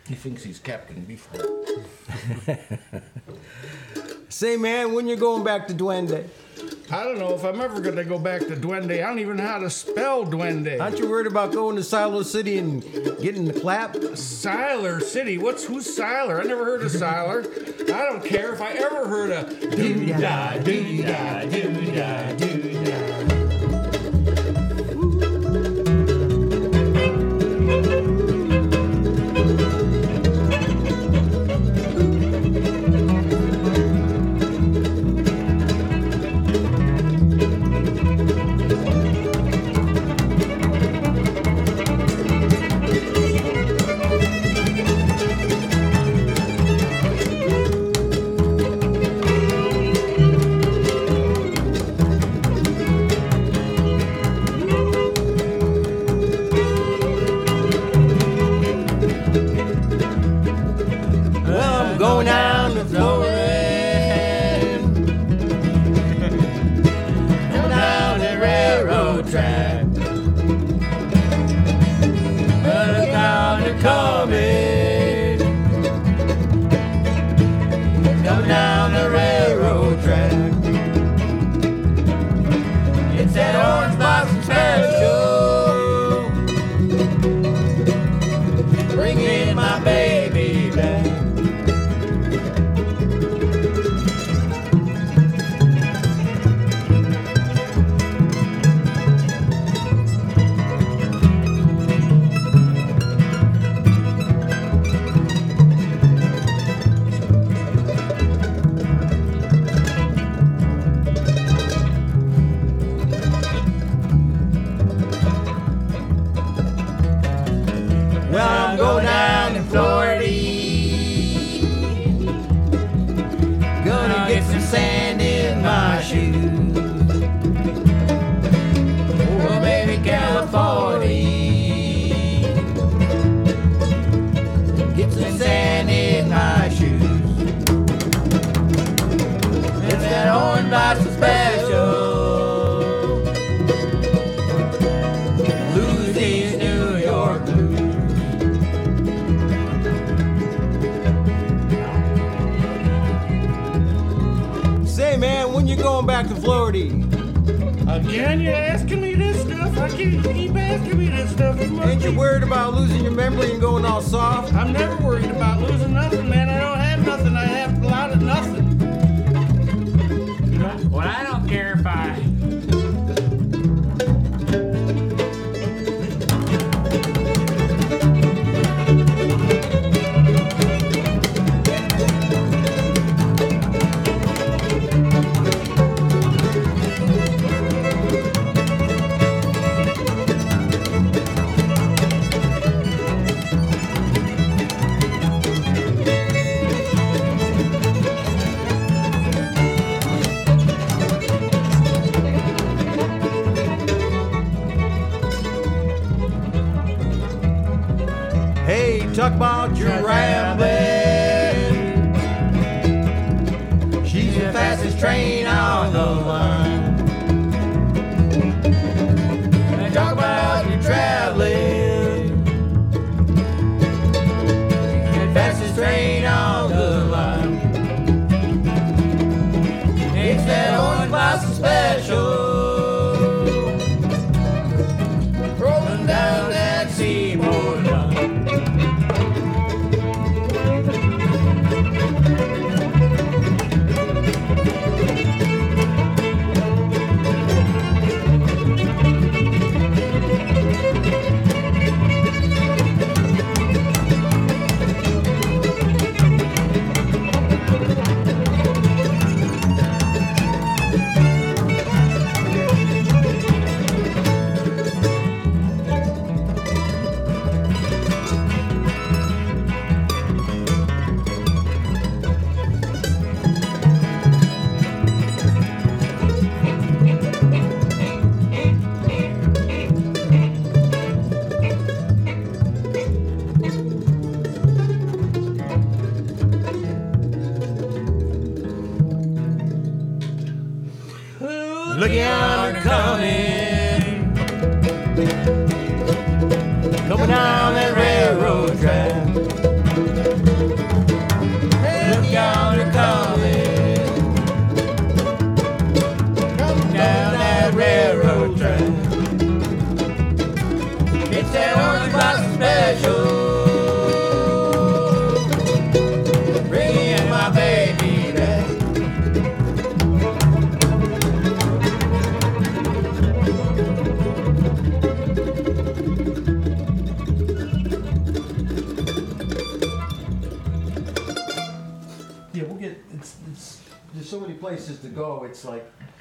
He thinks he's Captain Beefheart. Say, man, when you going back to Duende? I don't know if I'm ever going to go back to Duende. I don't even know how to spell Duende. Aren't you worried about going to Silo City and getting the clap? Siler City? Who's Siler? I never heard of Siler. I don't care if I ever heard of doo-da, doo-da, doo-da, doo-da. Back to Florida. Again, you're asking me this stuff? I keep asking me this stuff. Ain't you worried about losing your memory and going all soft? I'm never worried about losing nothing, man. I don't have nothing. I have a lot of nothing. Well, I don't care if I... Talk about your rambling. She's the fastest train on the line. And talk about your traveling. She's the fastest train on the line. It's that orange blossom special. Rolling down that seaboard line. Look yonder coming, coming down that railroad track. places to go. It's like